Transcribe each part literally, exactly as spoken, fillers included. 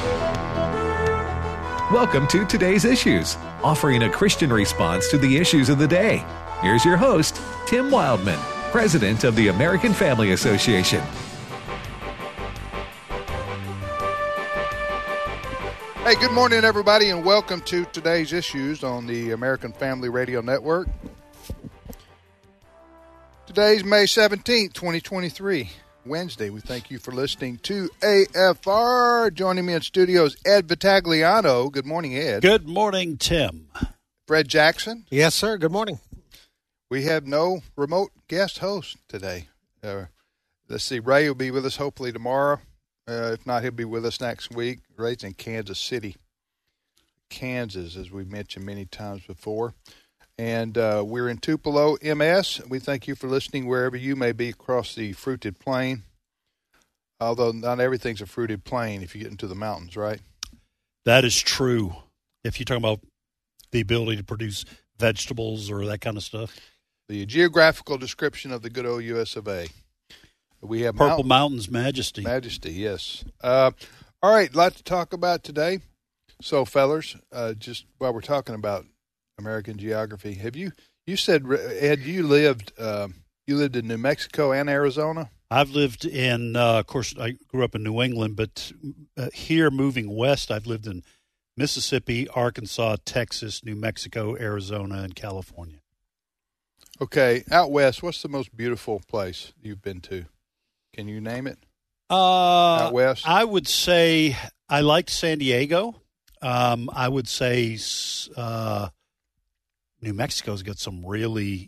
Welcome to Today's Issues, offering a Christian response to the issues of the day. Here's your host, Tim Wildman, President of the American Family Association. Hey, good morning, everybody, and welcome to Today's Issues on the American Family Radio Network. Today's May seventeenth, twenty twenty-three, Wednesday. We thank you for listening to A F R. Joining me in studio is Ed Vitagliano. Good morning, Ed. Good morning, Tim. Fred Jackson. Yes, sir. Good morning. We have no remote guest host today. Uh, let's see, Ray will be with us hopefully tomorrow. Uh, if not, he'll be with us next week. Ray's in Kansas City, Kansas, as we mentioned many times before. And uh, we're in Tupelo, M S. We thank you for listening wherever you may be across the fruited plain. Although not everything's a fruited plain if you get into the mountains, right? That is true. If you're talking about the ability to produce vegetables or that kind of stuff. The geographical description of the good old U S of A. We have Purple mountain, Mountains Majesty. Majesty, yes. Uh, all right, a lot to talk about today. So, fellers, uh, just while we're talking about American geography, have you? You said, Ed, you lived uh, you lived in New Mexico and Arizona. I've lived in, uh, of course, I grew up in New England, but uh, here, moving west, I've lived in Mississippi, Arkansas, Texas, New Mexico, Arizona, and California. Okay, out west, what's the most beautiful place you've been to? Can you name it? Uh, out west, I would say I liked San Diego. Um, I would say. Uh, New Mexico's got some really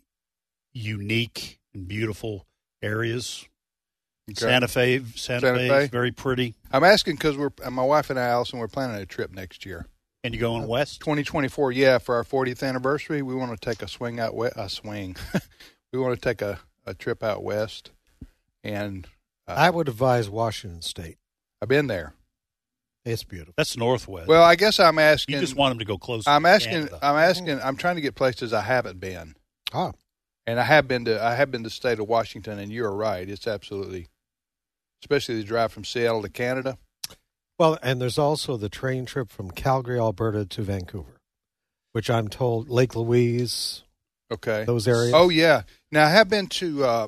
unique and beautiful areas. Okay. Santa Fe, Santa, Santa Fe, Fe is very pretty. I'm asking because we're my wife and I, Allison, we're planning a trip next year. And you going west? twenty twenty-four, yeah, for our fortieth anniversary, we want to take a swing out west. A swing, we want to take a, a trip out west. And uh, I would advise Washington State. I've been there. It's beautiful. That's northwest. Well, I guess I'm asking. You just want them to go closer. I'm to asking. Canada. I'm asking. I'm trying to get places I haven't been. Oh, and I have been to. I have been to the state of Washington, and you're right. It's absolutely, especially the drive from Seattle to Canada. Well, and there's also the train trip from Calgary, Alberta to Vancouver, which I'm told Lake Louise. Okay. Those areas. Oh yeah. Now I have been to uh,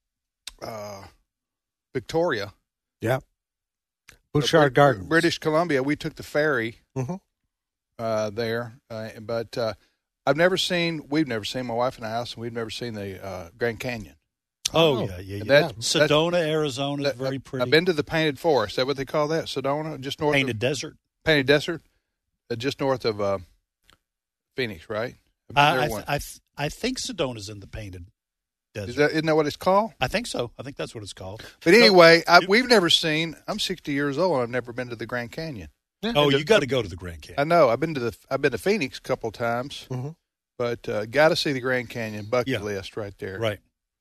uh, Victoria. Yeah. Bouchard Gardens, British Columbia. We took the ferry mm-hmm. uh, there, uh, but uh, I've never seen. We've never seen my wife and I, Allison. We've never seen the uh, Grand Canyon. Oh, oh yeah, yeah, yeah. That, Sedona, Arizona is that, very pretty. I've been to the Painted Forest. Is that what they call that? Sedona, just north Painted of Desert. Painted Desert, uh, just north of uh, Phoenix, right? Uh, I, th- I, th- I think Sedona's in the Painted Desert. Is that, isn't that what it's called? I think so. I think that's what it's called. But anyway, I, we've never seen. I'm sixty years old. I've never been to the Grand Canyon. Yeah. Oh, you got to go to the Grand Canyon. I know. I've been to the. I've been to Phoenix a couple times, mm-hmm. but uh, got to see the Grand Canyon. Bucket yeah. list right there. Right.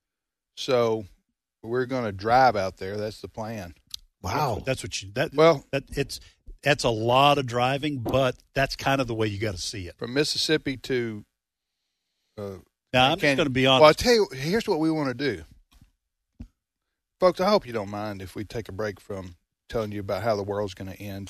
So we're going to drive out there. That's the plan. Wow. That's what you. That well, that it's that's a lot of driving, but that's kind of the way you got to see it. From Mississippi to. Uh, Now, I'm just going to be honest. Well, I'll tell you, here's what we want to do. Folks, I hope you don't mind if we take a break from telling you about how the world's going to end,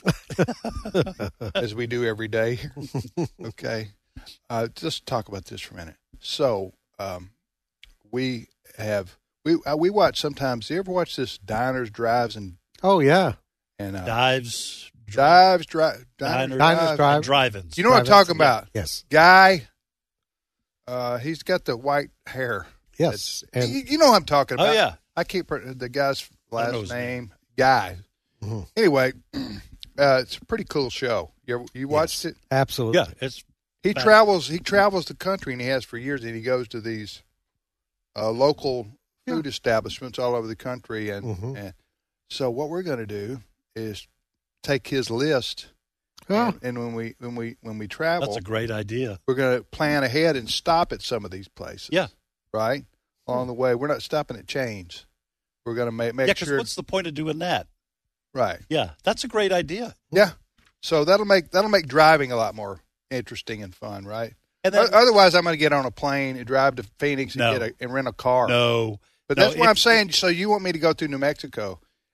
as we do every day. Okay? Uh, just talk about this for a minute. So, um, we have, we uh, we watch sometimes, you ever watch this Diners, Drives, and... Oh, yeah. and uh, Dives. Dives, dri- Diners, Diners, Diners, Drive. Drive-ins. You know what I'm talking about? Yes. Guy... Uh, he's got the white hair. Yes. And you, you know what I'm talking about. Oh, yeah. I keep the guy's last name, name. Guy. Mm-hmm. Anyway, uh, it's a pretty cool show. You, you watched yes. it? Absolutely. Yeah, it's He fast. travels He travels the country, and he has for years, and he goes to these uh, local food yeah. establishments all over the country. And, mm-hmm. and so what we're going to do is take his list. Oh. And, and when we when we when we travel, that's a great idea. We're going to plan ahead and stop at some of these places. Yeah, right along the way. We're not stopping at chains. We're going to make make yeah, because sure. what's the point of doing that? Right. Yeah, that's a great idea. Yeah. So that'll make that'll make driving a lot more interesting and fun, right? And then, otherwise, I'm going to get on a plane and drive to Phoenix and no, get a, and rent a car. No, but no, that's what if, I'm saying. So you want me to go through New Mexico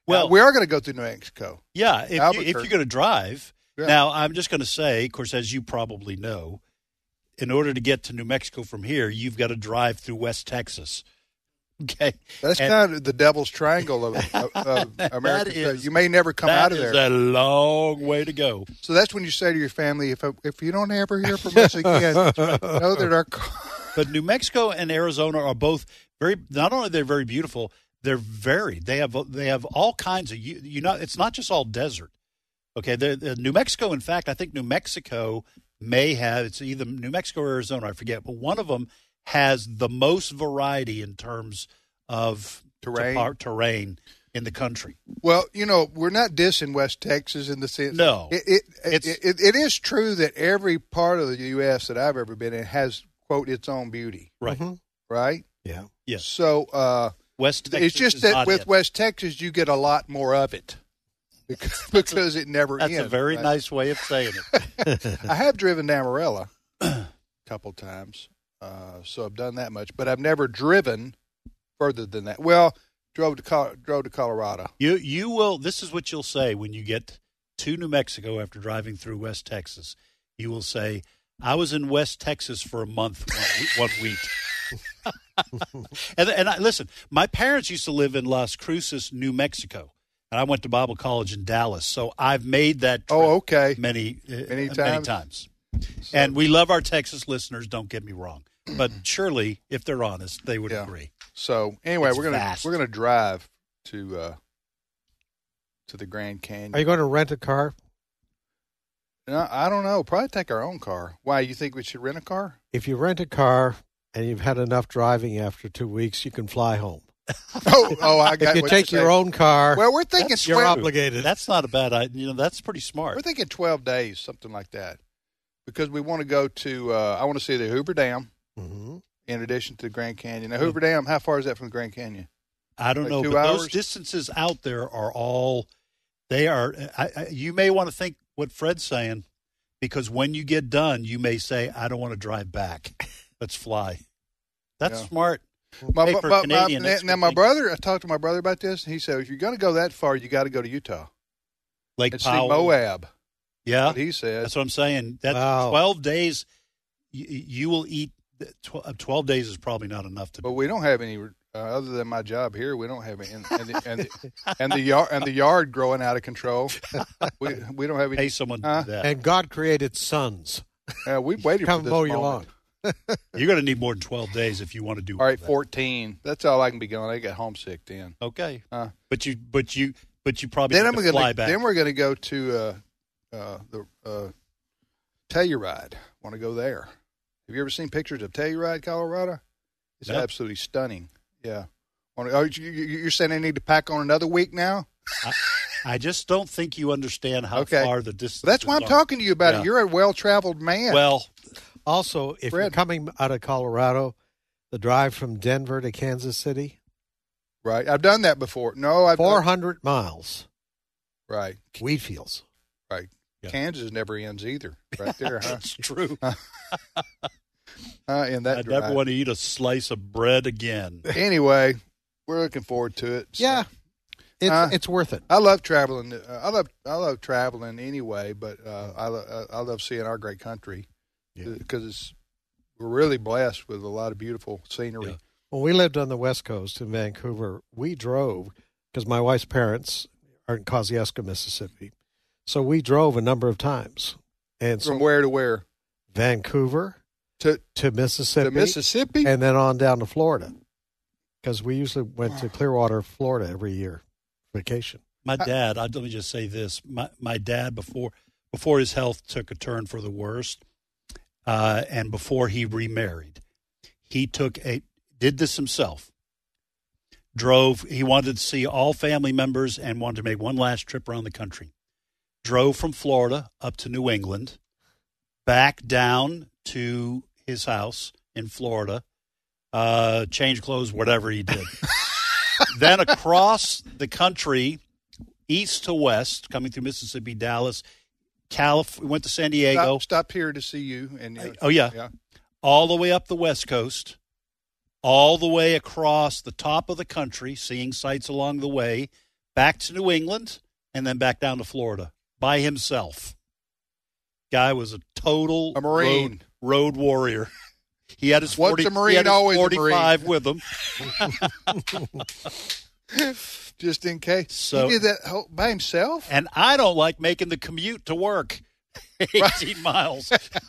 Well, Uh, we are going to go through New Mexico. yeah, if, you, if Albuquerque. you're going to drive. Yeah. Now, I'm just going to say, of course, as you probably know, in order to get to New Mexico from here, you've got to drive through West Texas. Okay. That's And kind of the devil's triangle of, of, of America. is- you may never come that out of is there. a long way to go. So that's when you say to your family, if if you don't ever hear from us again, know that our car. But New Mexico and Arizona are both very. Not only they're very beautiful, they're varied. They have they have all kinds of. You, you know, it's not just all desert. Okay, the, the New Mexico. In fact, I think New Mexico may have. It's either New Mexico or Arizona. I forget, but one of them has the most variety in terms of Terrain. topar- terrain in the country. Well, you know, we're not dissing West Texas in the sense. No. it it, It's- it, it it is true that every part of the U S that I've ever been in has quote its own beauty, Right. Mhm. right? Yeah. Yes. So uh, West Texas it's just is that not with it. West Texas, you get a lot more of it because, because it never That's ends. a very right? nice way of saying it. I have driven to Amarillo a couple times, uh, so I've done that much, but I've never driven further than that. Well, drove to Col- drove to Colorado. You you will. This is what you'll say when you get to New Mexico after driving through West Texas. You will say, "I was in West Texas for a month one, one week." and and I, listen, my parents used to live in Las Cruces, New Mexico, and I went to Bible college in Dallas. So I've made that trip Oh, okay. many uh, Many many times? times. So- And we love our Texas listeners. Don't get me wrong, but surely, if they're honest, they would Yeah. agree. So anyway, It's we're gonna vast. we're gonna drive to uh, to the Grand Canyon. Are you going to rent a car? No, I don't know. Probably take our own car. Why? You think we should rent a car? If you rent a car and you've had enough driving after two weeks, you can fly home. Oh, oh, I got. If you what take you're your saying. own car, Well, we're thinking That's- you're twelve. obligated. That's not a bad idea. You know, that's pretty smart. We're thinking twelve days, something like that, because we want to go to. Uh, I want to see the Hoover Dam hmm in addition to the Grand Canyon. Now, Hoover Dam, how far is that from the Grand Canyon? I don't Like know, two but hours? those distances out there are all they are. I, I, you may want to think what Fred's saying, because when you get done, you may say, "I don't want to drive back. Let's fly." That's Yeah. smart. My, Hey, my, for my- Canadian, my- that's now, good my thinking. brother, I talked to my brother about this, and he said, if you're going to go that far, you got to go to Utah Lake and see Powell, Moab. yeah, What he said. that's what I'm saying. That Wow. twelve days, you, you will eat. Tw- twelve days is probably not enough to. But we don't have any, uh, other than my job here, we don't have any, and, and, the, and, the, and, the yard, and the yard growing out of control. We, we don't have pay any. someone to Huh? do that. And God created sons. Uh, we've waited Come for this mow your moment. lawn. You're going to need more than twelve days if you want to do. All right, that. fourteen. That's all I can be going. I get homesick then. Okay, Uh, but you, but you, but you probably then have I'm to going fly to. back. Then we're going to go to uh, uh, the uh, Telluride. Want to go there? Have you ever seen pictures of Telluride, Colorado? It's No. absolutely stunning. Yeah. Wanna- Oh, you, you- you're saying I need to pack on another week now? I just don't think you understand how Okay. far the distance. That's why I'm are. talking to you about Yeah. it. You're a well-traveled man. Well, Also, if you're Fred. coming out of Colorado, the drive from Denver to Kansas City, right. I've done that before. No, I've four done, hundred miles, right. wheat fields. Right. Yeah. Kansas never ends either. Right there, huh? it's true. uh, in that I'd never drive. want to eat a slice of bread again. Anyway, we're looking forward to it. So- Yeah, it's Uh, it's worth it. I love traveling. Uh, I love I love traveling anyway, but uh, I lo- I love seeing our great country Yeah. because it's we're really blessed with a lot of beautiful scenery. Yeah. When we lived on the West Coast in Vancouver, we drove because my wife's parents are in Kosciuszko, Mississippi. So we drove a number of times. And From so where to where? Vancouver To to Mississippi, to Mississippi. and then on down to Florida. Because we usually went to Clearwater, Florida every year, vacation. My dad. I, let me just say this: my my dad before before his health took a turn for the worst, uh, and before he remarried, he took a did this himself. Drove. He wanted to see all family members and wanted to make one last trip around the country. Drove from Florida up to New England, back down to his house in Florida, uh, change clothes, whatever he did. Then across the country, east to west, coming through Mississippi, Dallas, Calif- we went to San Diego. Stop, stopped here to see you. And uh, Oh, yeah. yeah. All the way up the West Coast, all the way across the top of the country, seeing sights along the way, back to New England, and then back down to Florida by himself. Guy was a total a Marine. Road, road warrior. He had his, Once forty, a Marine, he had his always a forty-five with him. Just in case. So, he did that whole, by himself? And I don't like making the commute to work. eighteen miles.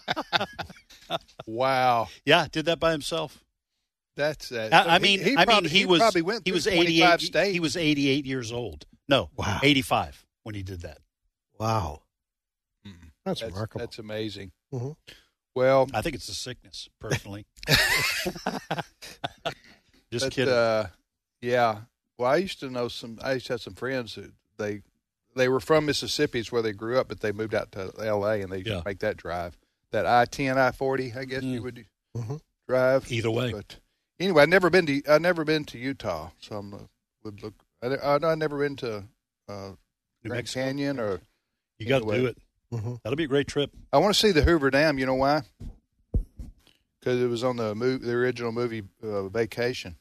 Wow. Yeah, did that by himself. That's uh, I, I mean, he, he I probably, mean, he, he was probably went he was through eighty-eight. states. He was eighty-eight years old. No, Wow. eighty-five when he did that. Wow. Mm. That's, That's remarkable. That's amazing. Mm-hmm. Well, I think it's a sickness, personally. Just but, kidding. Uh, yeah. Well, I used to know some. I used to have some friends who they they were from Mississippi, is where they grew up, but they moved out to L A and they Yeah. make that drive, that I ten, I forty. I guess Mm. you would Mm-hmm. drive Either way. But anyway, I never been to I never been to Utah, so I'm uh, would look. I I I never been to uh, New Grand Mexico? Canyon or. You got to anyway. do it. Mm-hmm. That'll be a great trip. I want to see the Hoover Dam. You know why? Because it was on the movie, the original movie uh, Vacation.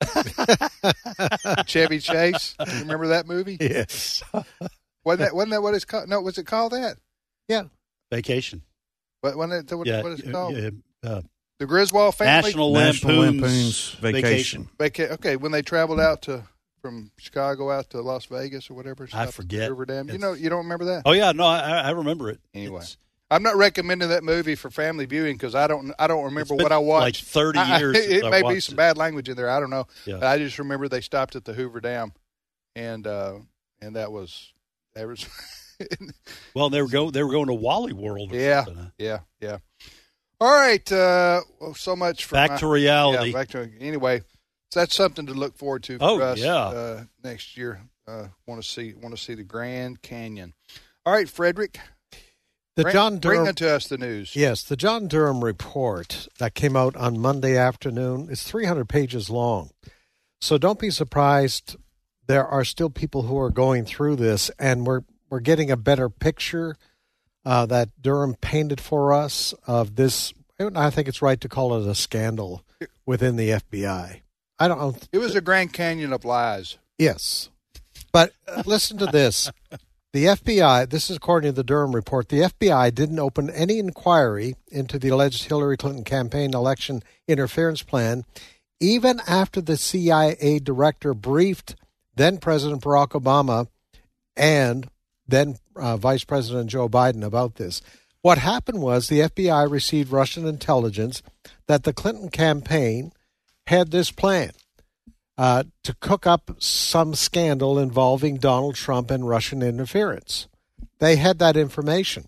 Chevy Chase. You remember that movie? Yes. Wasn't that, wasn't that what it's called? No, was it called that? Yeah. Vacation. What, wasn't it, what, Yeah. what is it called? yeah, uh, The Griswold family? National, National Lampoon's, Lampoon's Vacation. Vaca- okay, when they traveled out to from Chicago out to Las Vegas or whatever. I stopped at forget. Hoover Dam. You It's- know, you don't remember that? Oh, yeah. No, I, I remember it. Anyway. It's- I'm not recommending that movie for family viewing because I don't I don't remember It's been what I watched. like thirty I- years I, since it I may be watched some it. bad language in there. I don't know. Yeah. But I just remember they stopped at the Hoover Dam, and uh, and that was that was. Well, they were going. They were going to Wally World. Or yeah, something, huh? yeah, yeah. All right. Uh, well, so much for Back my- to reality. Yeah, back to anyway. So that's something to look forward to for Oh, us yeah. uh, next year. Uh, want to see want to see the Grand Canyon. All right, Frederick. The bring, John Durham. bring it to us the news. Yes, the John Durham report that came out on Monday afternoon is three hundred pages long. So don't be surprised. There are still people who are going through this, and we're we're getting a better picture uh, that Durham painted for us of this. I think it's right to call it a scandal within the F B I. I don't know. It was a Grand Canyon of lies. Yes. But uh, listen to this. The F B I, this is according to the Durham report, the F B I didn't open any inquiry into the alleged Hillary Clinton campaign election interference plan, even after the C I A director briefed then President Barack Obama and then uh, Vice President Joe Biden about this. What happened was the F B I received Russian intelligence that the Clinton campaign had this plan. Uh, to cook up some scandal involving Donald Trump and Russian interference. They had that information.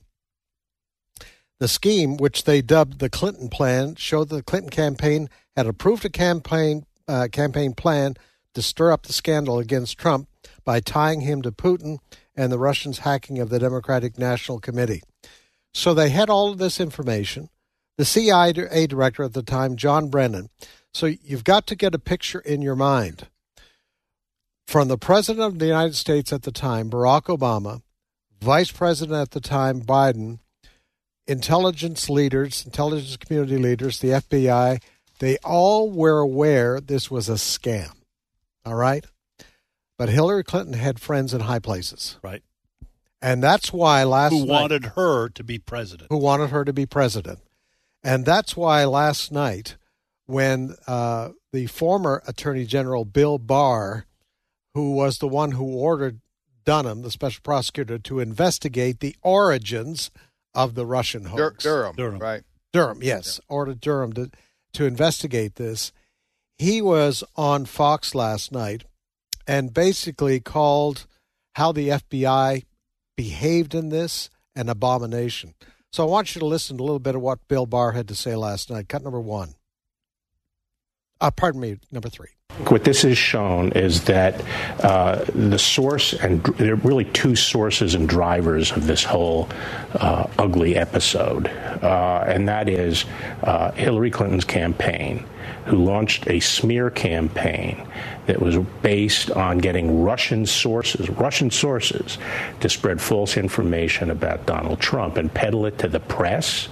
The scheme, which they dubbed the Clinton Plan, showed that the Clinton campaign had approved a campaign uh, campaign plan to stir up the scandal against Trump by tying him to Putin and the Russians' hacking of the Democratic National Committee. So they had all of this information. The C I A director at the time, John Brennan. So you've got to get a picture in your mind. From the President of the United States at the time, Barack Obama, Vice President at the time, Biden, intelligence leaders, intelligence community leaders, the F B I, they all were aware this was a scam. All right? But Hillary Clinton had friends in high places. Right. And that's why last Who night... wanted her to be president. Who wanted her to be president. And that's why last night, when uh, the former Attorney General Bill Barr, who was the one who ordered Dunham, the special prosecutor, to investigate the origins of the Russian hoax. Dur- Durham, Durham. right? Durham, yes, yeah. ordered Durham to, to investigate this. He was on Fox last night and basically called how the F B I behaved in this an abomination. So I want you to listen to a little bit of what Bill Barr had to say last night. Cut number one. Uh, pardon me, number three. What this has shown is that uh, the source, and there are really two sources and drivers of this whole uh, ugly episode, uh, and that is uh, Hillary Clinton's campaign, who launched a smear campaign that was based on getting Russian sources, Russian sources, to spread false information about Donald Trump and peddle it to the press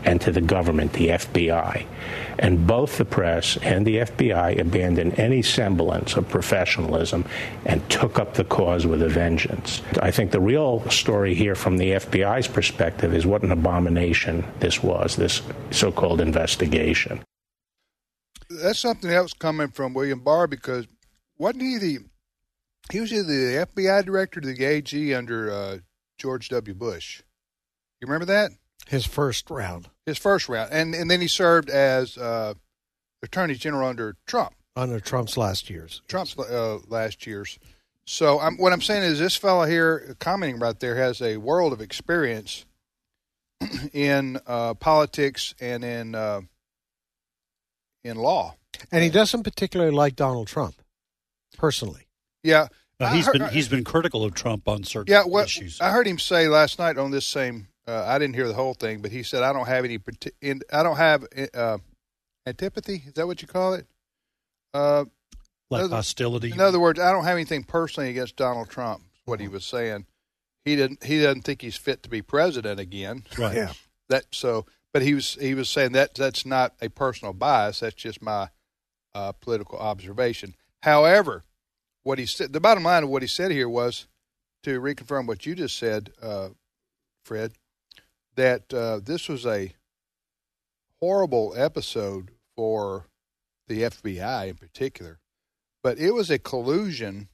and to the government, the F B I. And both the press and the F B I abandoned any semblance of professionalism and took up the cause with a vengeance. I think the real story here from the F B I's perspective is what an abomination this was, this so-called investigation. That's something else coming from William Barr, because wasn't he the, he was either the F B I director or the A G under uh, George W. Bush. You remember that? His first round. His first round. And and then he served as uh, Attorney General under Trump. Under Trump's last years. Trump's uh, last years. So I'm, what I'm saying is this fellow here, commenting right there, has a world of experience in uh, politics and in uh, in law. And he doesn't particularly like Donald Trump, personally. Yeah. Uh, he's heard, been he's been critical of Trump on certain yeah, what, issues. I heard him say last night on this same. Uh, I didn't hear the whole thing, but he said, "I don't have any. In, I don't have uh, antipathy. Is that what you call it? Uh, like other, hostility. In other words, I don't have anything personally against Donald Trump." Is what he was saying. He didn't. He doesn't think he's fit to be president again. Right. Yeah. That so. But he was. He was saying that that's not a personal bias. That's just my uh, political observation. However, what he said. The bottom line of what he said here was to reconfirm what you just said, uh, Fred. That uh, this was a horrible episode for the F B I in particular, but it was a collusion.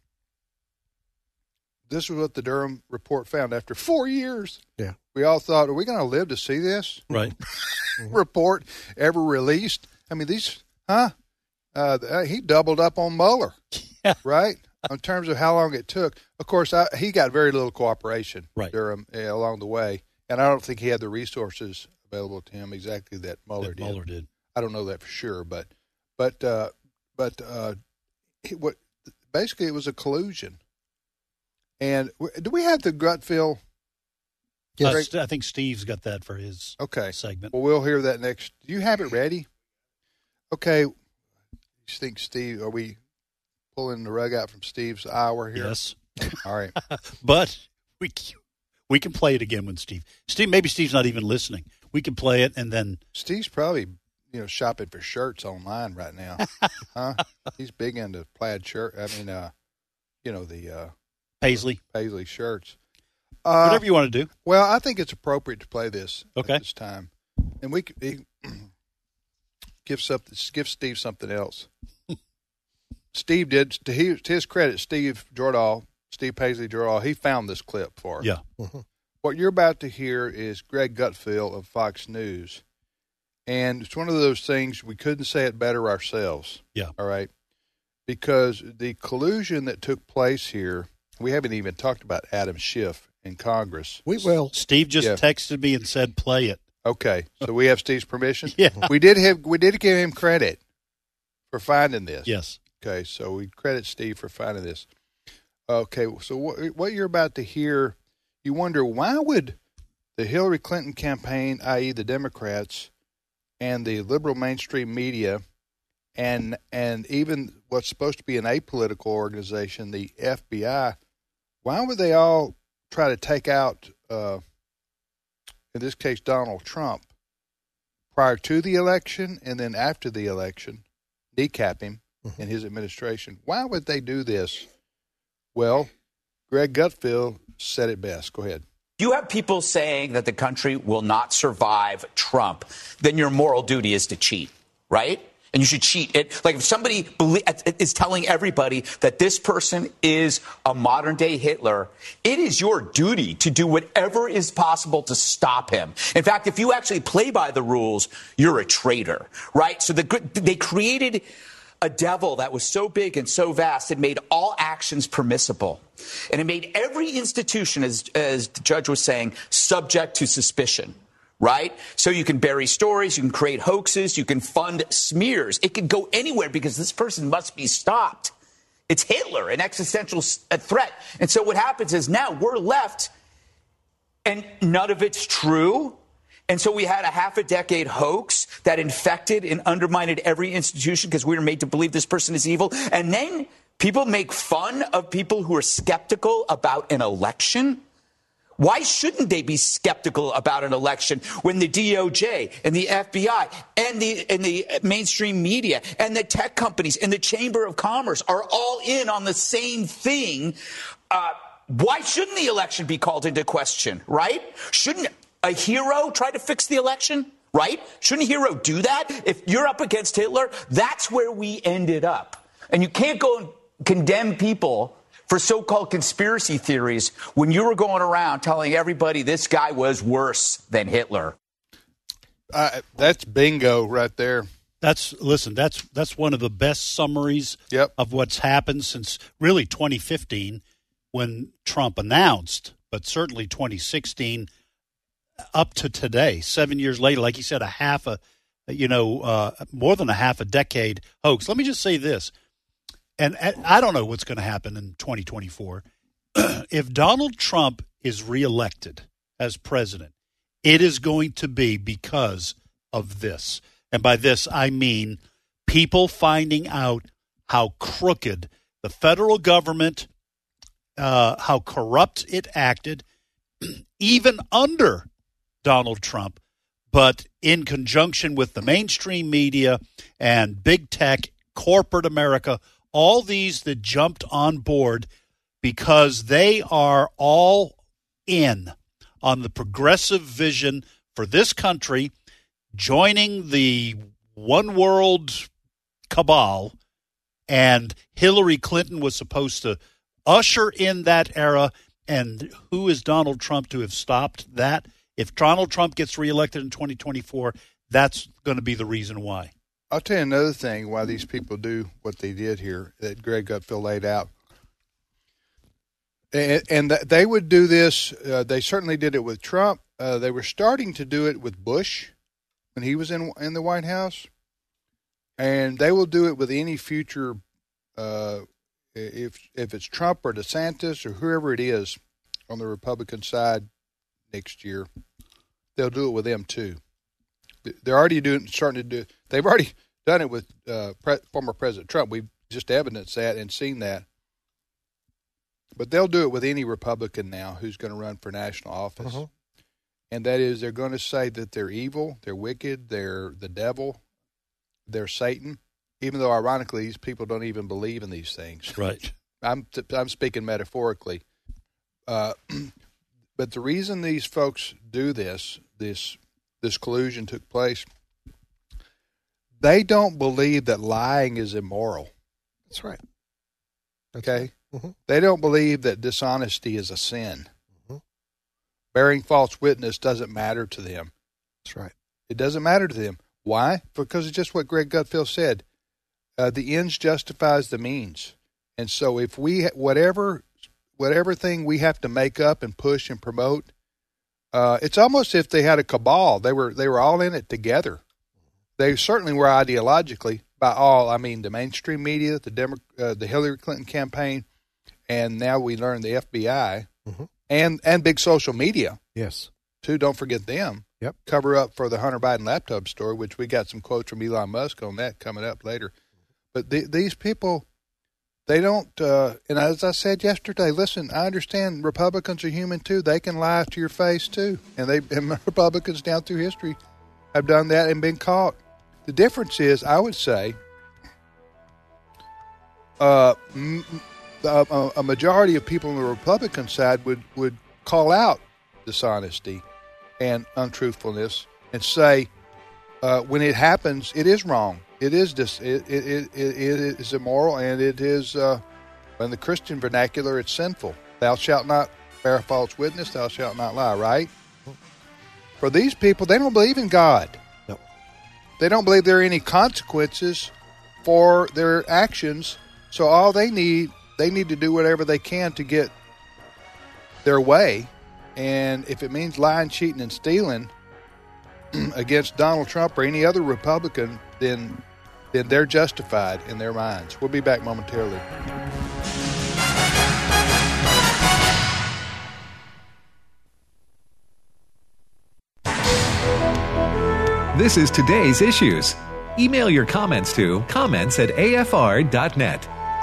This was what the Durham report found after four years. Yeah. We all thought, are we going to live to see this Right. report ever released? I mean, these, huh? Uh, he doubled up on Mueller, Yeah. right? In terms of how long it took. Of course, I, he got very little cooperation, Right. Durham, uh, along the way. And I don't think he had the resources available to him exactly that Mueller That did. Mueller did. I don't know that for sure, but but uh, but uh, he, what basically it was a collusion. And w- do we have the gut feel? Uh, Great. St- I think Steve's got that for his Okay, segment. well we'll hear that next. Do you have it ready? Okay, you think Steve? Are we pulling the rug out from Steve's hour here? Yes. All right. But we we can play it again when Steve. Steve, maybe Steve's not even listening. We can play it and then. Steve's probably, you know, shopping for shirts online right now. Huh? He's big into plaid shirt. I mean, uh, you know, the uh, Paisley. Paisley shirts. Uh, Whatever you want to do. Well, I think it's appropriate to play this Okay. at this time. And we could he, give, something, give Steve something else. Steve did, to his, to his credit, Steve Jordahl, Steve Paisley Jordahl, he found this clip for us. Yeah. Mm-hmm. What you're about to hear is Greg Gutfeld of Fox News. And it's one of those things, we couldn't say it better ourselves. Yeah. All right. Because the collusion that took place here, we haven't even talked about Adam Schiff in Congress. We will. Steve just Yeah. texted me and said, play it. Okay. So we have Steve's permission? Yeah. We did have, we did give him credit for finding this. Yes. Okay. So we credit Steve for finding this. Okay. So what, what you're about to hear, you wonder, why would the Hillary Clinton campaign, that is the Democrats, and the liberal mainstream media, and and even what's supposed to be an apolitical organization, the F B I, why would they all try to take out, uh, in this case, Donald Trump, prior to the election and then after the election, decap him Mm-hmm. in his administration? Why would they do this? Well, Greg Gutfeld said it best. Go ahead. You have people saying that the country will not survive Trump, then your moral duty is to cheat, right? And you should cheat it. Like if somebody belie- is telling everybody that this person is a modern day Hitler, it is your duty to do whatever is possible to stop him. In fact, if you actually play by the rules, you're a traitor, right? So the, they created a devil that was so big and so vast, it made all actions permissible. And it made every institution, as, as the judge was saying, subject to suspicion, right? So you can bury stories, you can create hoaxes, you can fund smears. It can go anywhere because this person must be stopped. It's Hitler, an existential threat. And so what happens is now we're left and none of it's true. And so we had a half a decade hoax that infected and undermined every institution because we were made to believe this person is evil. And then people make fun of people who are skeptical about an election. Why shouldn't they be skeptical about an election when the D O J and the F B I and the and the mainstream media and the tech companies and the Chamber of Commerce are all in on the same thing? Uh, why shouldn't the election be called into question, right? Shouldn't a hero try to fix the election, right? Shouldn't a hero do that? If you're up against Hitler, that's where we ended up. And you can't go and condemn people for so-called conspiracy theories when you were going around telling everybody this guy was worse than Hitler. Uh, that's bingo right there. That's listen. That's that's one of the best summaries yep. of what's happened since really twenty fifteen, when Trump announced, but certainly twenty sixteen up to today, seven years later. Like you said, a half a, you know, uh, more than a half a decade hoax. Let me just say this. And I don't know what's going to happen in twenty twenty-four. If Donald Trump is reelected as president, it is going to be because of this. And by this, I mean people finding out how crooked the federal government, uh, how corrupt it acted, even under Donald Trump, but in conjunction with the mainstream media and big tech, corporate America, all these that jumped on board because they are all in on the progressive vision for this country, joining the one world cabal, and Hillary Clinton was supposed to usher in that era. And who is Donald Trump to have stopped that? If Donald Trump gets reelected in twenty twenty-four, that's going to be the reason why. I'll tell you another thing why these people do what they did here that Greg Gutfeld laid out. And, and they would do this. Uh, they certainly did it with Trump. Uh, they were starting to do it with Bush when he was in in the White House. And they will do it with any future, uh, if if it's Trump or DeSantis or whoever it is on the Republican side next year, they'll do it with them too. They're already doing, starting to do. They've already done it with uh, pre- former President Trump. We've just evidenced that and seen that. But they'll do it with any Republican now who's going to run for national office, uh-huh. and that is they're going to say that they're evil, they're wicked, they're the devil, they're Satan. Even though, ironically, these people don't even believe in these things. Right. I'm I'm speaking metaphorically. Uh, but the reason these folks do this, this. this collusion took place, they don't believe that lying is immoral. That's right. That's okay? Right. Mm-hmm. They don't believe that dishonesty is a sin. Mm-hmm. Bearing false witness doesn't matter to them. That's right. It doesn't matter to them. Why? Because it's just what Greg Gutfeld said. Uh, the ends justifies the means. And so if we, whatever, whatever thing we have to make up and push and promote, Uh, it's almost as if they had a cabal. They were they were all in it together. They certainly were ideologically. By all, I mean the mainstream media, the Demo- uh, the Hillary Clinton campaign, and now we learn the F B I mm-hmm. and and big social media. Yes, too. Don't forget them. Yep. Cover up for the Hunter Biden laptop story, which we got some quotes from Elon Musk on that coming up later. But the, these people. They don't, uh, and as I said yesterday, listen, I understand Republicans are human too. They can lie to your face too. And they, and Republicans down through history have done that and been caught. The difference is, I would say, uh, m- a, a majority of people on the Republican side would, would call out dishonesty and untruthfulness and say, uh, when it happens, it is wrong. It is dis, it, it, it, it is immoral, and it is, uh, in the Christian vernacular, it's sinful. Thou shalt not bear false witness, thou shalt not lie, right? For these people, they don't believe in God. No. They don't believe there are any consequences for their actions, so all they need, they need to do whatever they can to get their way, and if it means lying, cheating, and stealing against Donald Trump or any other Republican, then then they're justified in their minds. We'll be back momentarily. This is Today's Issues. Email your comments to comments at A F R dot net.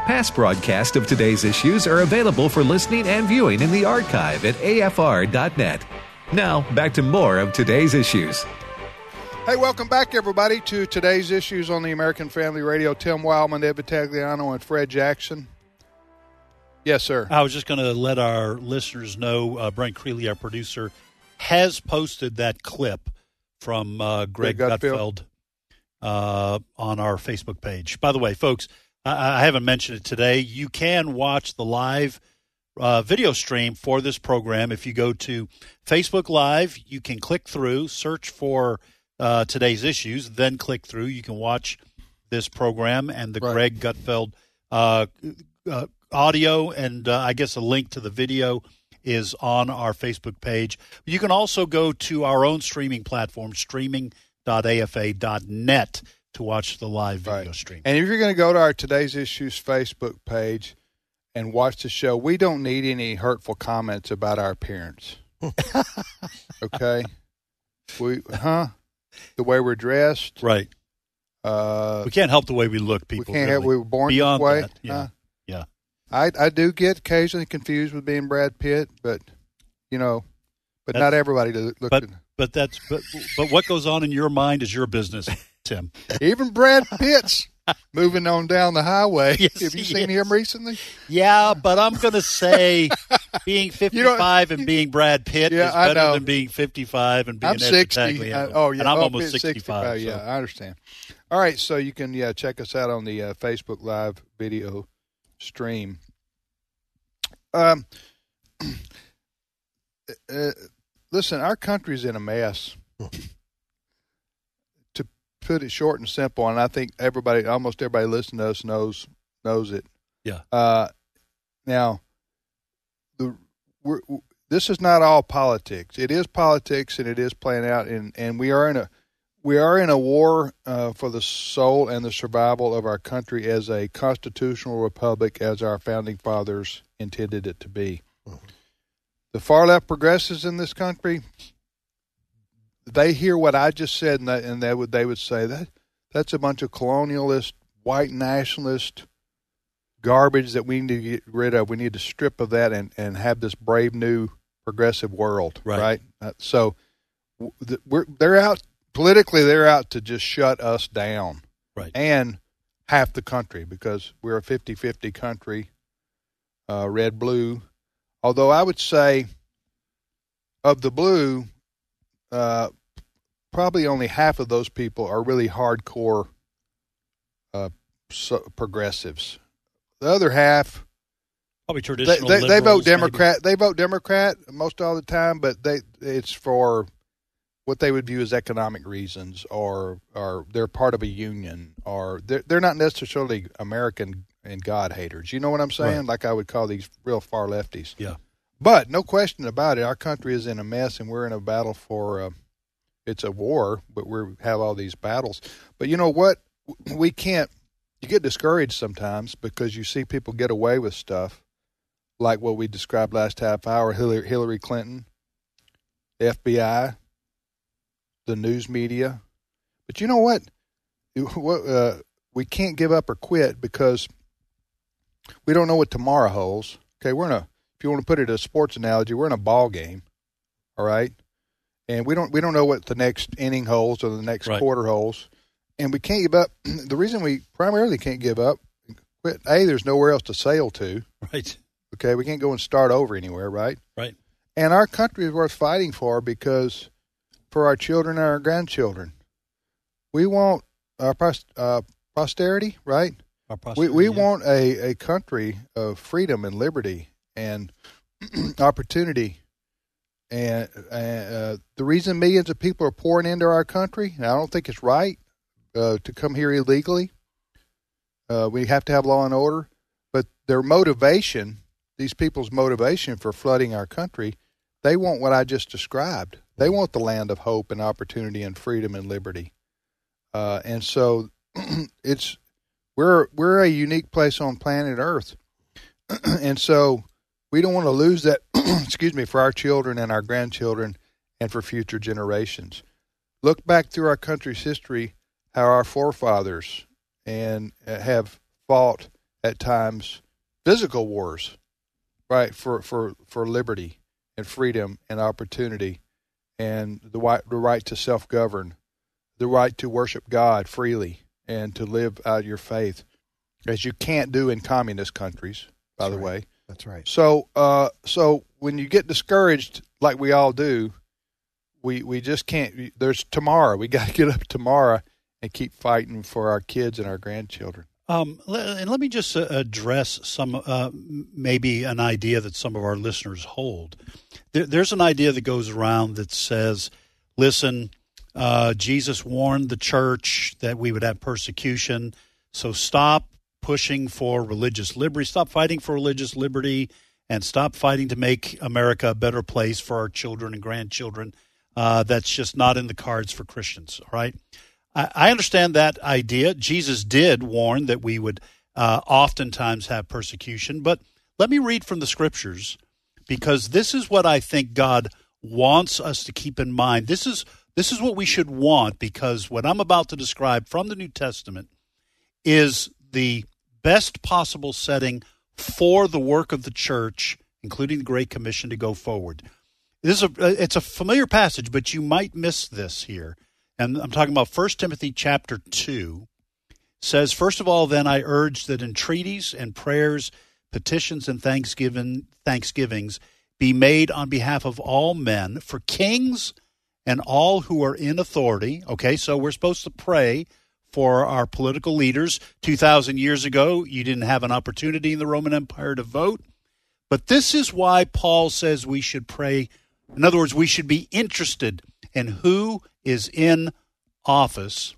Past broadcasts of today's issues are available for listening and viewing in the archive at A F R dot net. Now, back to more of today's issues. Hey, welcome back, everybody, to today's issues on the American Family Radio. Tim Wildman, Ed Vitagliano, and Fred Jackson. Yes, sir. I was just going to let our listeners know, uh, Brent Creeley, our producer, has posted that clip from uh, Greg, Greg Gutfeld, Gutfeld uh, on our Facebook page. By the way, folks, I, I haven't mentioned it today. You can watch the live uh, video stream for this program. If you go to Facebook Live, you can click through, search for uh, today's issues, then click through. You can watch this program and the right. Greg Gutfeld uh, uh, audio, and uh, I guess a link to the video is on our Facebook page. You can also go to our own streaming platform, streaming dot A F A dot net, to watch the live video right. stream. And if you're going to go to our Today's Issues Facebook page and watch the show, we don't need any hurtful comments about our appearance. Okay? We, huh? The way we're dressed. Right. Uh, we can't help the way we look, people. We can't really. help. We were born Beyond this way. That, yeah. Huh? Yeah. I, I do get occasionally confused with being Brad Pitt, but, you know, but that's, not everybody looks but, at But that's but, but what goes on in your mind is your business, Tim. Even Brad Pitt's moving on down the highway. Yes, Have you yes. seen him recently? Yeah, but I'm going to say being fifty-five you know, and being Brad Pitt yeah, is better I know. than being fifty-five and being I'm Ed sixty. Vitagliano. I, oh, yeah. And I'm oh, almost sixty-five. sixty-five. Yeah, so. I understand. All right, so you can yeah check us out on the uh, Facebook Live video stream. Um, uh, listen, our country's in a mess. To put it short and simple, and I think everybody, almost everybody listening to us knows knows it. Yeah. Uh, now, the we're, this is not all politics. It is politics, and it is playing out, and, and we are in a we are in a war uh, for the soul and the survival of our country as a constitutional republic, as our founding fathers intended it to be. Mm-hmm. The far left progressives in this country, they hear what I just said, and, they, and they would they would say that that's a bunch of colonialist, white nationalist garbage that we need to get rid of. We need to strip of that and, and have this brave new progressive world, right? right? Uh, so the, we're they're out politically. They're out to just shut us down, right? And half the country, because we're a fifty-fifty country, uh, red blue. Although I would say of the blue, uh, probably only half of those people are really hardcore uh, so progressives. The other half, probably traditional. They, they, they vote liberals, Democrat. maybe. They vote Democrat most all the time, but they it's for what they would view as economic reasons, or or they're part of a union, or they're they're not necessarily American and God haters. You know what I'm saying? Right. Like I would call these real far lefties. Yeah. But no question about it, our country is in a mess, and we're in a battle for. Uh, it's a war, but we have all these battles. But you know what? We can't. You get discouraged sometimes because you see people get away with stuff, like what we described last half hour: Hillary, Hillary Clinton, the F B I, the news media. But you know what? What uh, we can't give up or quit because we don't know what tomorrow holds. Okay, we're in a. If you want to put it in a sports analogy, we're in a ball game, all right, and we don't we don't know what the next inning holds or the next right. quarter holds, and we can't give up. The reason we primarily can't give up, quit. A, there's nowhere else to sail to. Right. Okay, we can't go and start over anywhere. Right. Right. And our country is worth fighting for because for our children and our grandchildren, we want our uh, posterity. Right. Our posterity, we we yeah. want a, a country of freedom and liberty and opportunity, and uh, the reason millions of people are pouring into our country, and I don't think it's right uh, to come here illegally. Uh, we have to have law and order, but their motivation, these people's motivation for flooding our country, they want what I just described. They want the land of hope and opportunity and freedom and liberty, uh, and so it's we're we're a unique place on planet Earth, and so. We don't want to lose that, excuse me, for our children and our grandchildren and for future generations. Look back through our country's history, how our forefathers and have fought at times physical wars, right, for, for, for liberty and freedom and opportunity and the right, the right to self-govern, the right to worship God freely and to live out your faith, as you can't do in communist countries, by That's the right. way. That's right. So, uh, so when you get discouraged, like we all do, we we just can't. There's tomorrow. We got to get up tomorrow and keep fighting for our kids and our grandchildren. Um, le- and let me just uh, address some, uh, maybe an idea that some of our listeners hold. There, there's an idea that goes around that says, listen, uh, Jesus warned the church that we would have persecution, so stop pushing for religious liberty, stop fighting for religious liberty, and stop fighting to make America a better place for our children and grandchildren. Uh, that's just not in the cards for Christians, all right? I understand that idea. Jesus did warn that we would uh, oftentimes have persecution, but let me read from the scriptures, because this is what I think God wants us to keep in mind. This is this is what we should want, because what I'm about to describe from the New Testament is the best possible setting for the work of the church, including the Great Commission, to go forward. This is a, it's a familiar passage, but you might miss this here. And I'm talking about First Timothy chapter two. Says, first of all, then I urge that entreaties and prayers, petitions and thanksgiving, thanksgivings be made on behalf of all men, for kings and all who are in authority. Okay, so we're supposed to pray for our political leaders. two thousand years ago, you didn't have an opportunity in the Roman Empire to vote. But this is why Paul says we should pray. In other words, we should be interested in who is in office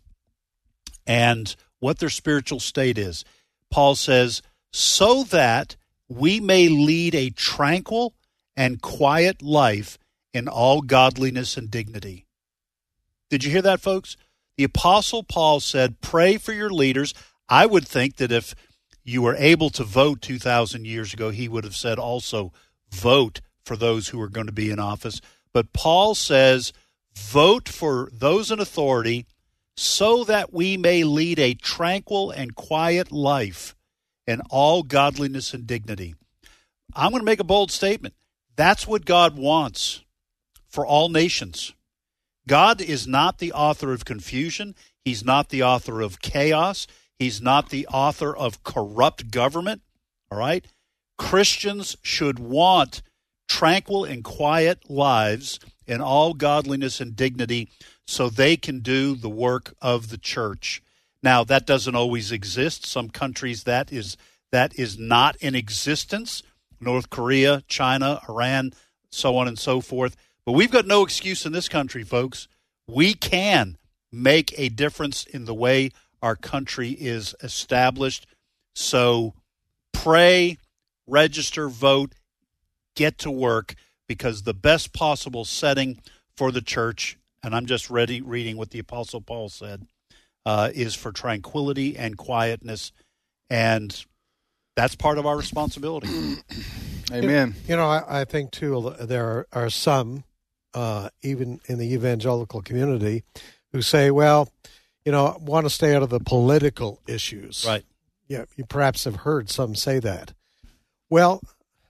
and what their spiritual state is. Paul says, so that we may lead a tranquil and quiet life in all godliness and dignity. Did you hear that, folks? The Apostle Paul said, pray for your leaders. I would think that if you were able to vote two thousand years ago, he would have said also, vote for those who are going to be in office. But Paul says, vote for those in authority so that we may lead a tranquil and quiet life in all godliness and dignity. I'm going to make a bold statement. That's what God wants for all nations. God is not the author of confusion. He's not the author of chaos. He's not the author of corrupt government. All right? Christians should want tranquil and quiet lives in all godliness and dignity so they can do the work of the church. Now, that doesn't always exist. Some countries that is that is not in existence. North Korea, China, Iran, so on and so forth. But we've got no excuse in this country, folks. We can make a difference in the way our country is established. So pray, register, vote, get to work, because the best possible setting for the church, and I'm just ready reading what the Apostle Paul said, uh, is for tranquility and quietness, and that's part of our responsibility. Amen. You know, I, I think, too, there are, are some, uh, even in the evangelical community, who say, well, you know, want to stay out of the political issues. Right. Yeah, you perhaps have heard some say that. Well,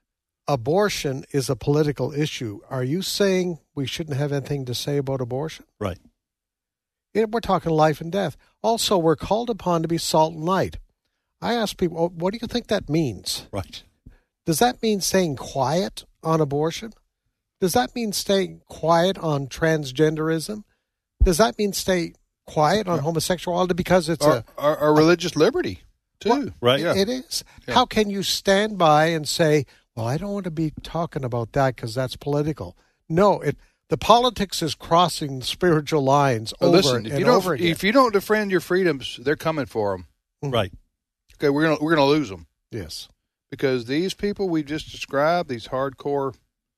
abortion is a political issue. Are you saying we shouldn't have anything to say about abortion? Right. Yeah, we're talking life and death. Also, we're called upon to be salt and light. I ask people, what do you think that means? Right. Does that mean staying quiet on abortion? Does that mean staying quiet on transgenderism? Does that mean stay quiet on homosexuality because it's Our, a... our, our religious liberty, too. Well, right. Yeah. It is. Yeah. How can you stand by and say, well, I don't want to be talking about that because that's political? No, it the politics is crossing spiritual lines Well, over listen, if and you don't, over again. if you don't defend your freedoms, they're coming for them. Right. Okay, we're gonna we're gonna lose them Yes. because these people we just described, these hardcore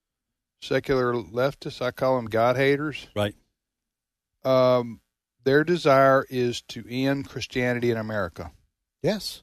secular leftists, I call them God haters. Right. Um, their desire is to end Christianity in America. Yes.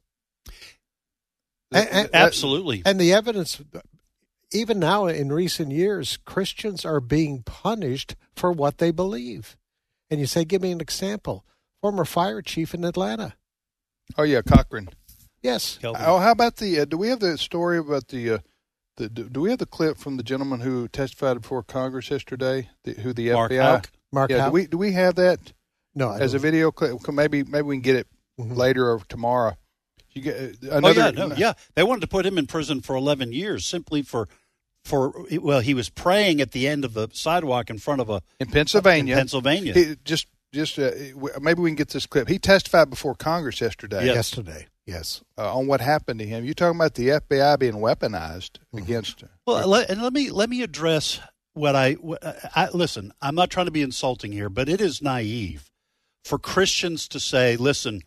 That- And- that- Absolutely. And the evidence, even now in recent years, Christians are being punished for what they believe. And you say, give me an example. Former fire chief in Atlanta. Oh yeah, Cochran. Yes. Kelvin. Oh, how about the? Uh, do we have the story about the? Uh, the do, do we have the clip from the gentleman who testified before Congress yesterday? The, who the Mark F B I? Houck? Mark yeah. Houck? Do we do we have that No, I as a don't. video clip? Maybe maybe we can get it Mhm. later or tomorrow. You get uh, Oh, another. yeah, no, yeah. They wanted to put him in prison for eleven years simply for, for well, he was praying at the end of the sidewalk in front of a in Pennsylvania. in Pennsylvania. He, just just uh, maybe we can get this clip. He testified before Congress yesterday. Yes. Yesterday. Yes. Uh, on what happened to him. You're talking about the F B I being weaponized Mm-hmm. against. Well, let, and let me let me address what I, what I listen. I'm not trying to be insulting here, but it is naive for Christians to say, "Listen,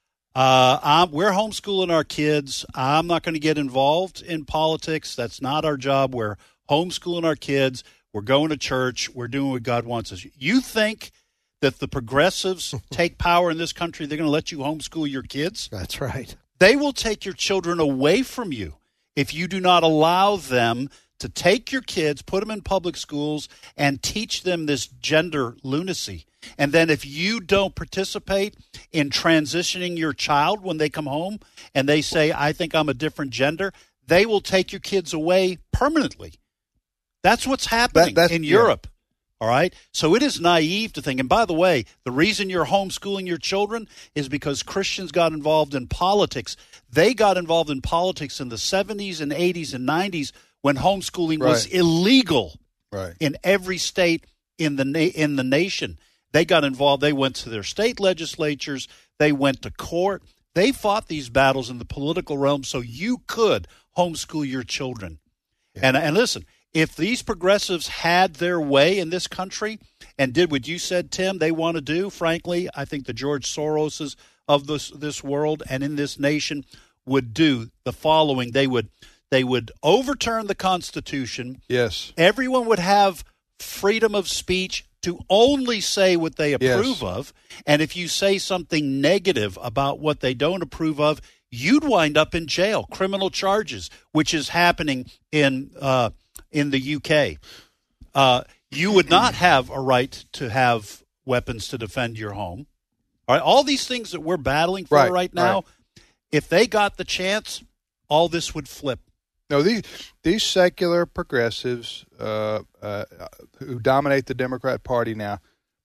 uh, I'm, we're homeschooling our kids. I'm not going to get involved in politics. That's not our job. We're homeschooling our kids. We're going to church. We're doing what God wants us." You think that the progressives take power in this country? They're going to let you homeschool your kids? That's right. They will take your children away from you if you do not allow them to take your kids, put them in public schools, and teach them this gender lunacy. And then if you don't participate in transitioning your child when they come home and they say, "I think I'm a different gender," they will take your kids away permanently. That's what's happening that's- in yeah. Europe. All right. So it is naive to think. And by the way, the reason you're homeschooling your children is because Christians got involved in politics. They got involved in politics in the seventies and eighties and nineties when homeschooling was Right. illegal Right. in every state in the na- in the nation. They got involved. They went to their state legislatures. They went to court. They fought these battles in the political realm so you could homeschool your children. And and listen, if these progressives had their way in this country and did what you said, Tim, they want to do, frankly, I think the George Soroses of this this world and in this nation would do the following. They would they would overturn the Constitution. Yes. Everyone would have freedom of speech to only say what they approve Yes. of. And if you say something negative about what they don't approve of, you'd wind up in jail, criminal charges, which is happening in uh, in the U K. Uh, you would not have a right to have weapons to defend your home. All right, all these things that we're battling for Right, right, now, right. if they got the chance, all this would flip. No, these these secular progressives uh, uh, who dominate the Democrat Party now,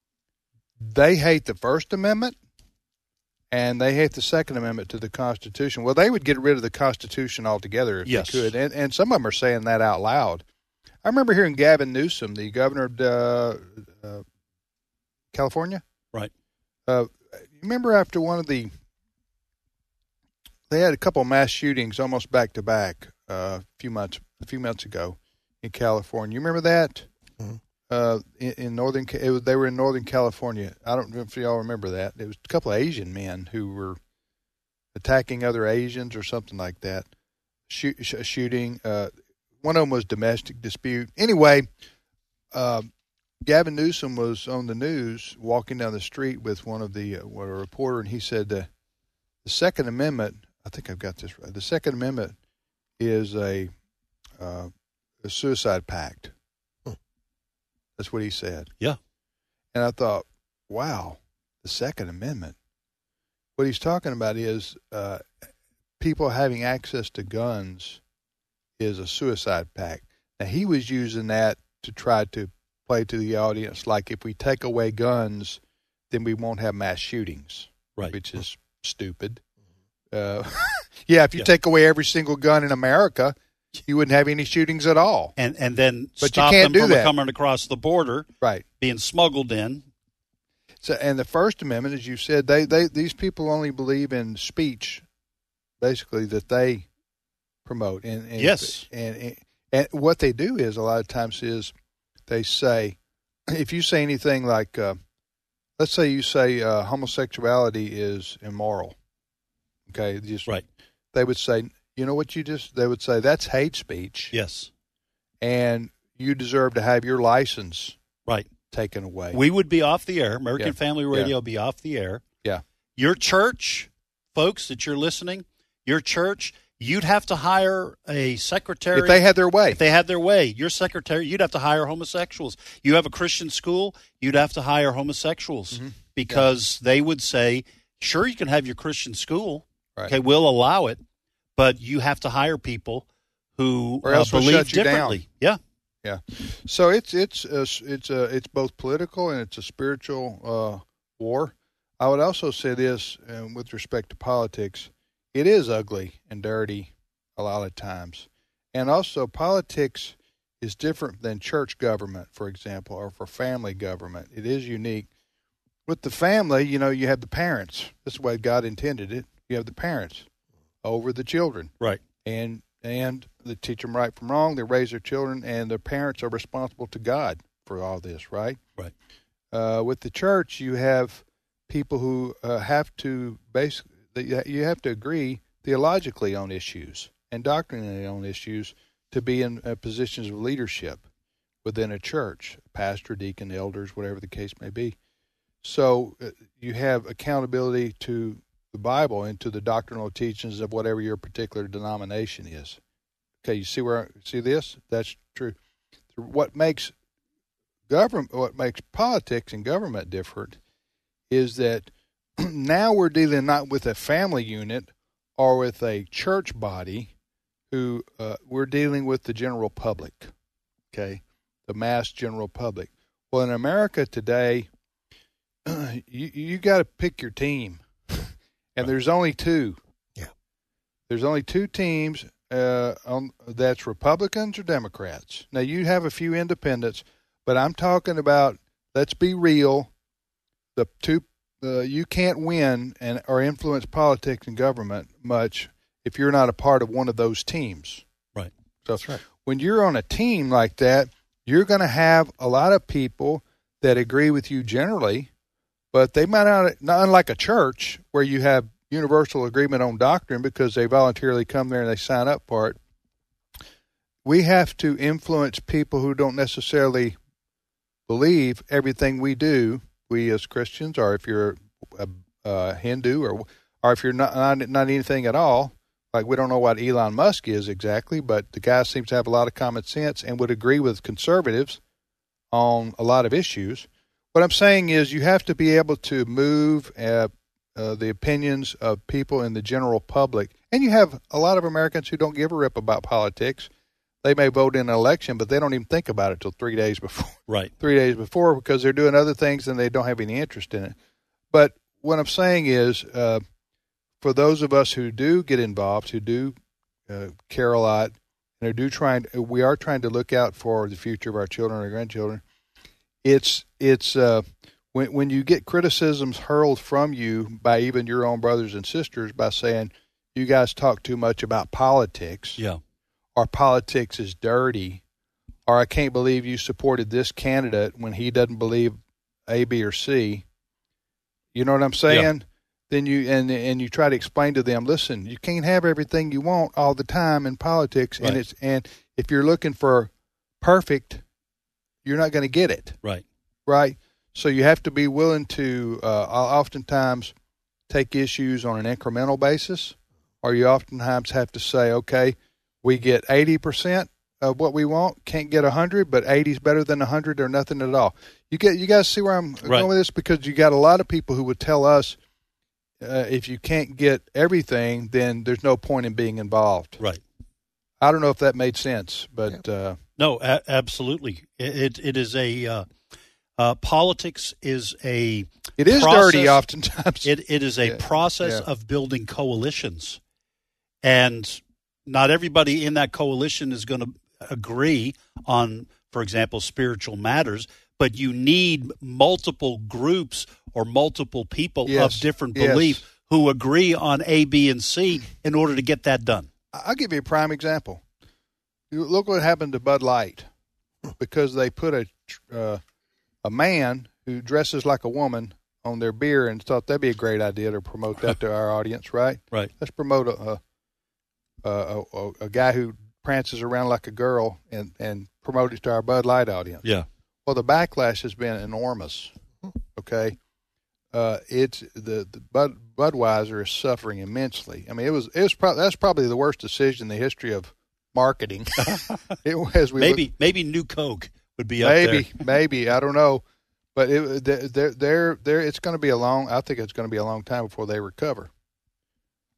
they hate the First Amendment and they hate the Second Amendment to the Constitution. Well, they would get rid of the Constitution altogether if Yes. they could, and, and some of them are saying that out loud. I remember hearing Gavin Newsom, the governor of uh, uh, California. Right. Uh, you remember after one of the, they had a couple of mass shootings almost back to back uh, a few months a few months ago in California. You remember that? Mm-hmm. Uh, in, in northern, it was, they were in Northern California. I don't know if y'all remember that. It was a couple of Asian men who were attacking other Asians or something like that. Shoot, sh- shooting. Uh, one of them was domestic dispute. Anyway, uh, Gavin Newsom was on the news walking down the street with one of the uh, what, a reporter, and he said uh, the Second Amendment. I think I've got this right. The Second Amendment is a, uh, a suicide pact. Hmm. That's what he said. Yeah. And I thought, wow, the Second Amendment. What he's talking about is uh, people having access to guns is a suicide pact. Now, he was using that to try to play to the audience like if we take away guns, then we won't have mass shootings, Right. which is stupid. Uh, yeah, if you Yeah. take away every single gun in America, you wouldn't have any shootings at all. And and then But you stop can't them do from that. coming across the border, Right. being smuggled in. So, and the First Amendment, as you said, they, they these people only believe in speech, basically, that they promote. And, and Yes. And, and and what they do is a lot of times is they say, if you say anything like, uh, let's say you say uh, homosexuality is immoral, okay, just Right. They would say, you know what you just? They would say that's hate speech, Yes. and you deserve to have your license Right. taken away. We would be off the air. American Yeah. Family Radio would be off the air. Yeah. Your church, folks, that you're listening, your church, you'd have to hire a secretary. If they had their way. If they had their way, your secretary, you'd have to hire homosexuals. You have a Christian school, you'd have to hire homosexuals Mm-hmm. because they would say, sure, you can have your Christian school, Right. Okay, we'll allow it, but you have to hire people who Or else uh, we'll believe shut you down. differently. Yeah. Yeah, so it's it's a, it's a, it's both political and it's a spiritual uh, war. I would also say this, um, with respect to politics, it is ugly and dirty a lot of times, and also politics is different than church government, for example, or for family government. It is unique. With the family, you know, you have the parents. That's the way God intended it. You have the parents over the children, Right. and. And they teach them right from wrong. They raise their children, and their parents are responsible to God for all this, right? Right. Uh, with the church, you have people who uh, have to basically you have to agree theologically on issues and doctrinally on issues to be in uh, positions of leadership within a church, pastor, deacon, elders, whatever the case may be. So uh, you have accountability to the Bible and to the doctrinal teachings of whatever your particular denomination is. Okay, you see where see this? That's true. What makes government, what makes politics and government different, is that now we're dealing not with a family unit or with a church body, who uh, we're dealing with the general public. Okay, the mass general public. Well, in America today, you you got to pick your team. And there's only two. Yeah. There's only two teams uh, on, that's Republicans or Democrats. Now, you have a few independents, but I'm talking about, let's be real, the two, uh, you can't win and or influence politics and government much if you're not a part of one of those teams. Right. So That's right. When you're on a team like that, you're going to have a lot of people that agree with you generally, but they might not, not unlike a church where you have universal agreement on doctrine because they voluntarily come there and they sign up for it. We have to influence people who don't necessarily believe everything we do, we as Christians, or if you're a, a Hindu, or or if you're not, not not anything at all. Like, we don't know what Elon Musk is exactly, but the guy seems to have a lot of common sense and would agree with conservatives on a lot of issues. What I'm saying is you have to be able to move uh, uh, the opinions of people in the general public. And you have a lot of Americans who don't give a rip about politics. They may vote in an election, but they don't even think about it till three days before. Right. Three days before, because they're doing other things and they don't have any interest in it. But what I'm saying is, uh, for those of us who do get involved, who do uh, care a lot, and who do trying, we are trying to look out for the future of our children or grandchildren. It's it's uh, when when you get criticisms hurled from you by even your own brothers and sisters by saying you guys talk too much about politics, Yeah. or politics is dirty, or I can't believe you supported this candidate when he doesn't believe A, B, or C. You know what I'm saying? Yeah. Then you and and you try to explain to them, listen, you can't have everything you want all the time in politics, Right. and it's and if you're looking for perfect, you're not going to get it. Right. Right. So you have to be willing to uh, oftentimes take issues on an incremental basis, or you oftentimes have to say, okay, we get eighty percent of what we want, can't get one hundred, but eighty is better than one hundred or nothing at all. You get, you guys see where I'm Right. going with this? Because you got a lot of people who would tell us, uh, if you can't get everything, then there's no point in being involved. Right. I don't know if that made sense, but uh, No, a- absolutely. It, it it is a uh, uh, politics is a it is process, dirty oftentimes. It it is a Yeah, process yeah. of building coalitions, and not everybody in that coalition is going to agree on, for example, spiritual matters. But you need multiple groups or multiple people Yes, of different yes. belief who agree on A, B, and C in order to get that done. I'll give you a prime example. You look what happened to Bud Light, because they put a uh, a man who dresses like a woman on their beer and thought that'd be a great idea to promote that to our audience, right? Right. Let's promote a a, a, a, a guy who prances around like a girl and, and promote it to our Bud Light audience. Yeah. Well, the backlash has been enormous. Okay, uh, it's the, the Bud Budweiser is suffering immensely. I mean, it was it was pro- that's probably the worst decision in the history of marketing. It was we Maybe look, maybe New Coke would be up maybe there. maybe I don't know, but it they're they're, they're it's going to be a long. I think it's going to be a long time before they recover.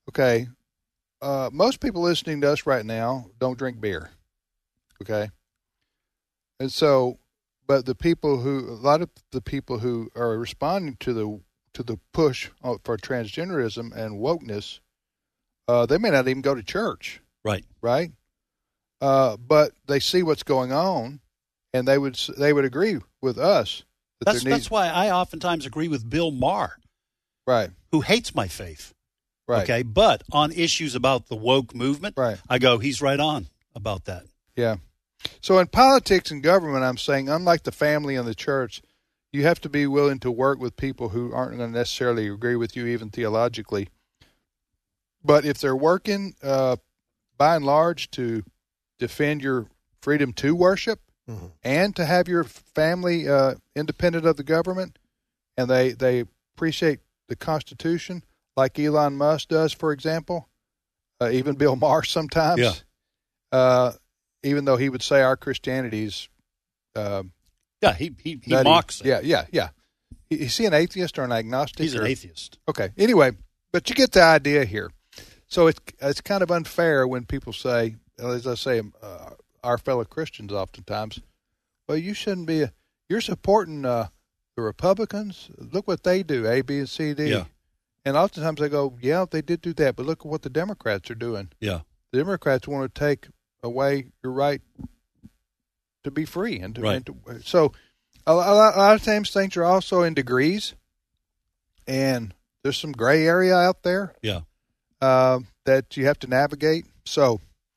Okay, uh, most people listening to us right now don't drink beer. Okay, and so, but the people who, a lot of the people who are responding to the to the push for transgenderism and wokeness, uh, they may not even go to church. Right. Right. Uh, but they see what's going on, and they would they would agree with us. That That's there needs, that's why I oftentimes agree with Bill Maher, right? who hates my faith. Right. Okay, but on issues about the woke movement, right. I go, he's right on about that. Yeah. So in politics and government, I'm saying, unlike the family and the church, you have to be willing to work with people who aren't going to necessarily agree with you, even theologically. But if they're working, uh, by and large, to defend your freedom to worship mm-hmm. and to have your family uh, independent of the government, and they, they appreciate the Constitution, like Elon Musk does, for example, uh, even Bill Maher sometimes, yeah. uh, even though he would say our Christianity's uh, yeah, he he, he nutty. mocks it. Yeah, yeah, yeah. Is he an atheist or an agnostic? He's or? an atheist. Okay. Anyway, but you get the idea here. So it's it's kind of unfair when people say, as I say, uh, our fellow Christians oftentimes, well, you shouldn't be. A, you're supporting uh, the Republicans. Look what they do, A, B, and C, D. Yeah. And oftentimes I go, yeah, they did do that, but look at what the Democrats are doing. Yeah. The Democrats want to take away your right to be free. And, to, right. and to, so a lot, a lot of times things are also in degrees, and there's some gray area out there. Yeah. Uh, that you have to navigate. So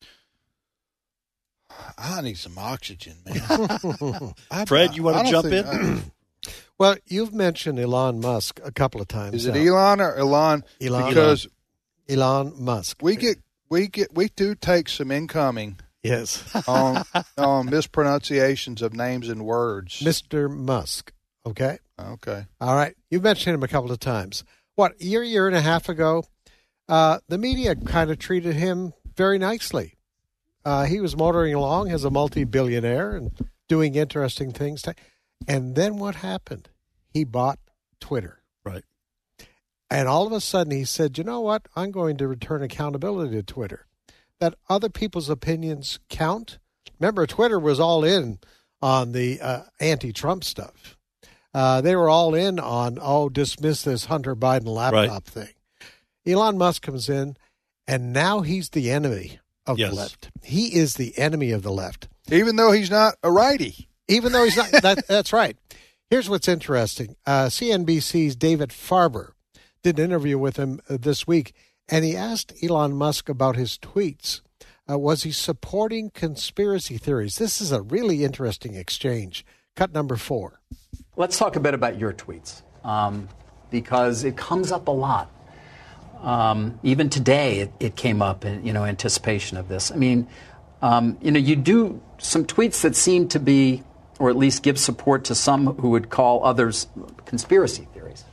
I need some oxygen, man. I, Fred, you want to jump in? I, Well, you've mentioned Elon Musk a couple of times. Is it now. Elon or Elon? Elon. Because Elon Musk. we get we get we do take some incoming Yes. on on mispronunciations of names and words. Mister Musk. Okay. Okay. All right. You've mentioned him a couple of times. What, a year, year and a half ago, uh, the media kind of treated him very nicely. Uh, he was motoring along as a multi-billionaire and doing interesting things. To, and then what happened? He bought Twitter. Right. And all of a sudden he said, you know what? I'm going to return accountability to Twitter. That other people's opinions count. Remember, Twitter was all in on the uh, anti-Trump stuff. Uh, they were all in on, oh, dismiss this Hunter Biden laptop right. thing. Elon Musk comes in, and now he's the enemy of yes. the left. He is the enemy of the left. Even though he's not a righty. Even though he's not. that, that's right. Here's what's interesting. Uh, C N B C's David Farber did an interview with him uh, this week, and he asked Elon Musk about his tweets. Uh, was he supporting conspiracy theories? This is a really interesting exchange. Cut number four. Let's talk a bit about your tweets, um, because it comes up a lot. Um, even today, it, it came up in, you know, anticipation of this. I mean, um, you know, you do some tweets that seem to be, or at least give support to some who would call others conspiracy theories.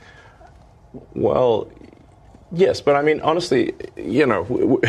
Well, yes, but I mean, honestly, you know, w-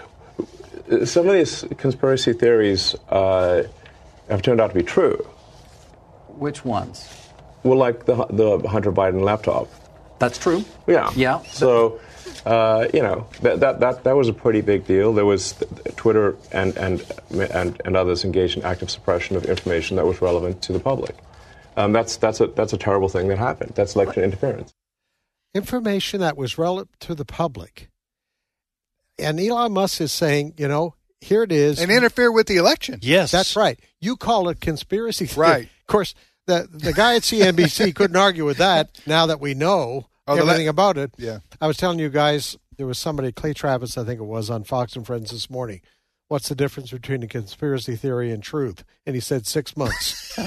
w- some of these conspiracy theories uh, have turned out to be true. Which ones? Well, like the the Hunter Biden laptop. That's true. Yeah. Yeah. So, uh, you know, that, that that that was a pretty big deal. There was Twitter and and and and others engaged in active suppression of information that was relevant to the public. Um, that's that's a that's a terrible thing that happened. That's election interference. Information that was relevant to the public. And Elon Musk is saying, you know, here it is. And interfere with the election. Yes. That's right. You call it conspiracy theory. Right. Of course, the the guy at C N B C couldn't argue with that now that we know oh, everything la- about it. Yeah. I was telling you guys, there was somebody, Clay Travis, I think it was, on Fox and Friends this morning. What's the difference between a conspiracy theory and truth? And he said six months.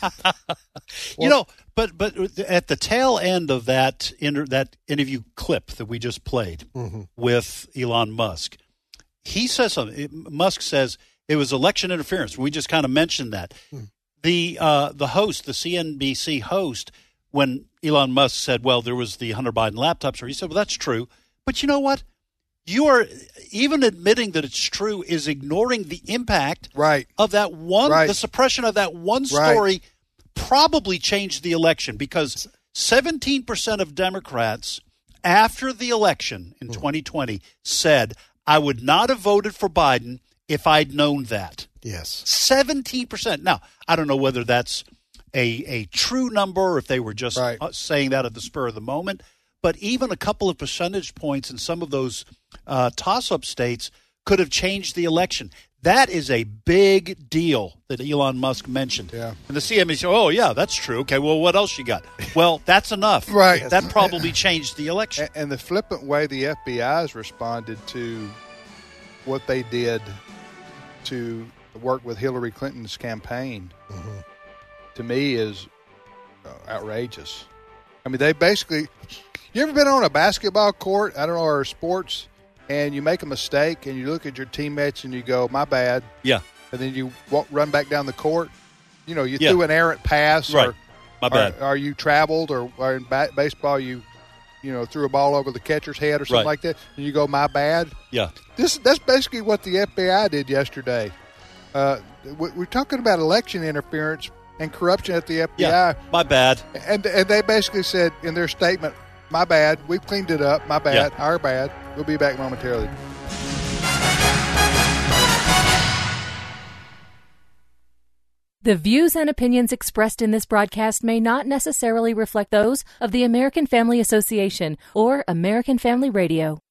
You know, but but at the tail end of that inter, that interview clip that we just played mm-hmm. with Elon Musk, he says something. Musk says it was election interference. We just kind of mentioned that. Mm. The uh, the host, the C N B C host, when Elon Musk said, well, there was the Hunter Biden laptop story, he said, well, that's true. But you know what? You are even admitting that it's true is ignoring the impact right. of that one, right. the suppression of that one story right. probably changed the election because seventeen percent of Democrats after the election in twenty twenty said, I would not have voted for Biden if I'd known that. Yes. seventeen percent. Now, I don't know whether that's a, a true number or if they were just right. saying that at the spur of the moment. But even a couple of percentage points in some of those uh, toss-up states could have changed the election. That is a big deal that Elon Musk mentioned. Yeah. And the C M E said, oh, yeah, that's true. Okay, well, what else you got? Well, that's enough. Right. That probably changed the election. And, and the flippant way the F B I has responded to what they did to work with Hillary Clinton's campaign, mm-hmm. to me, is uh, outrageous. I mean, they basically – you ever been on a basketball court, I don't know, or sports, and you make a mistake and you look at your teammates and you go, my bad. Yeah. And then you walk, run back down the court. You know, you yeah. threw an errant pass. Right. Or, my bad. Or, or you traveled, or, or in ba- baseball you – you know, threw a ball over the catcher's head or something right. like that, and you go, my bad. Yeah. This That's basically what the F B I did yesterday. Uh, we're talking about election interference and corruption at the F B I. Yeah, my bad. And and they basically said in their statement, my bad, we've cleaned it up, my bad, yeah. our bad. We'll be back momentarily. The views and opinions expressed in this broadcast may not necessarily reflect those of the American Family Association or American Family Radio.